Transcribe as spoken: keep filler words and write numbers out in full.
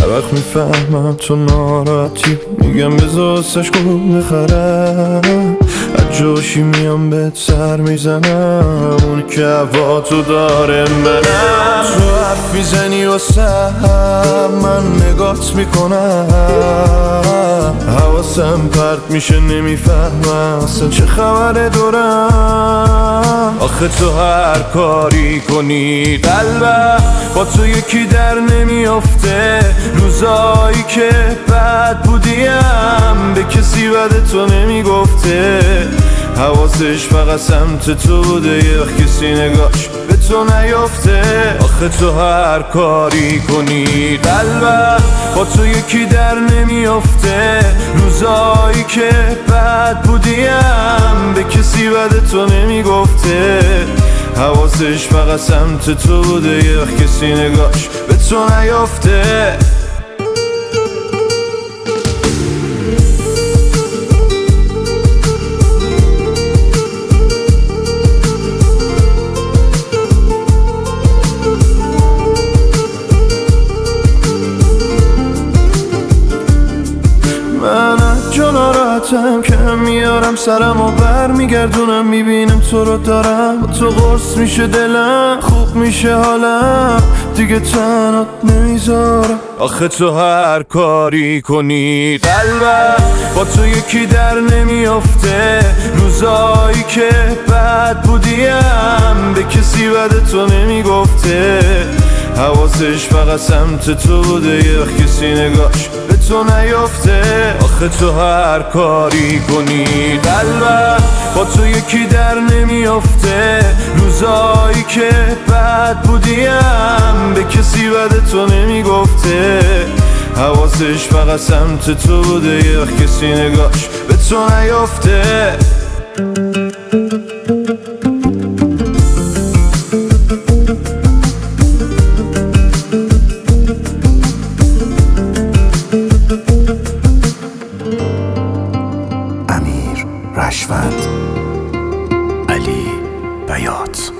هر وقت میفهمم تو ناراحتی میگم بذار سشکو بخرم، از جوشی میام بهت سر میزنم، اون که هوا تو داره منم. تو حرف میزنی واسه من نگات میکنم، حواسم پرت میشه نمیفهمم اصلا چه خبره دورم. آخه تو هر کاری کنی قلبم با تو یکی در نمیافته، روزایی که بد بودیم به کسی بد تو نمیگفته، حواسش فقط سمت تو بوده یه وقت کسی نگاش به تو نیافته. آخه تو هر کاری کنی قلبم با تو یکی در نمیافته، روزایی که بد بودیم به کسی بد تو نمیگفته، حواسش فقط سمت تو بوده یه وقت کسی نگاش به تو نیافته. من از جا ناراحتم که میارم سرم و بر میگردونم، میبینم تو رو دارم، تو قرص میشه دلم، خوب میشه حالم، دیگه تنات نمیذارم. آخه تو هر کاری کنی قلبم با تو یکی در نمیافته، روزایی که بد بودیم به کسی بد تو نمیگفته، حواسش فقط سمت تو بوده یه وقت کسی نگاش به تو نیافته. آخه تو هر کاری کنی قلبم با تو یکی در نمیافته، روزایی که بد بودیم به کسی بد تو نمیگفته، حواسش فقط سمت تو بوده یه وقت کسی نگاش به تو نیافته. امیر رشوت، علی بیات.